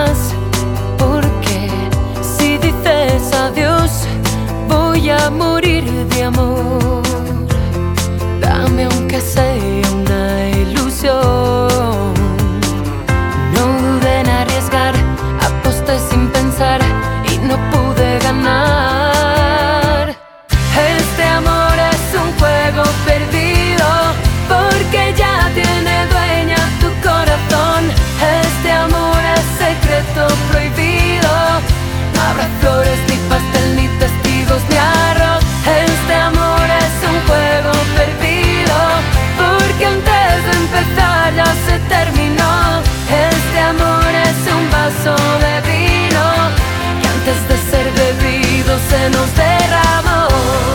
más, porque si dices adiós voy a morir de amor. Dame aunque sea una ilusión. No dudé en arriesgar, aposté sin pensar y no pude ganar. Este amor es un juego perdido, porque ya tiene dueña tu corazón. Este amor es secreto prohibido. No habrá flores, ni pastel, ni testigos, ni arroz. Este amor es un juego perdido, porque antes de empezar ya se terminó. Este amor es un vaso de vino que antes de ser bebido se nos derramó.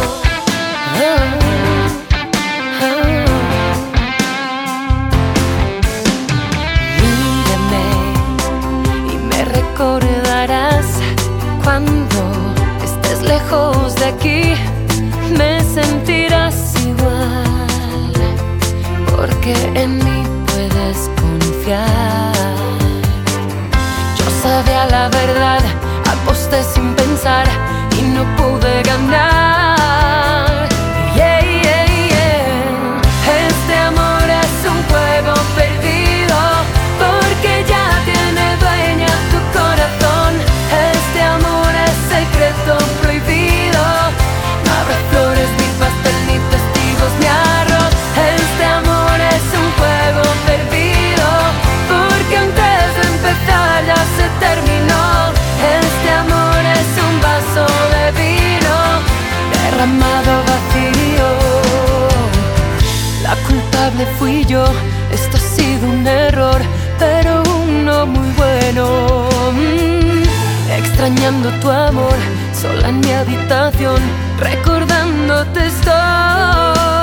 Mírame y me recordarás cuando estés lejos de aquí. Me sentirás igual, porque en mí puedes confiar. Yo sabía la verdad, aposté sin pensar y no pude ganar. Este amor es un juego perdido, porque ya tiene dueña tu corazón. Este amor es secreto prohibido. No habrá flores, ni pastel, ni testigos, ni arroz. Este amor es un juego perdido, porque antes de empezar ya se terminó. Este amor es un vaso de vino derramado vacío. La culpable fui yo, esto ha sido un error, pero uno muy bueno. Extrañando tu amor, sola en mi habitación, recordándote estoy.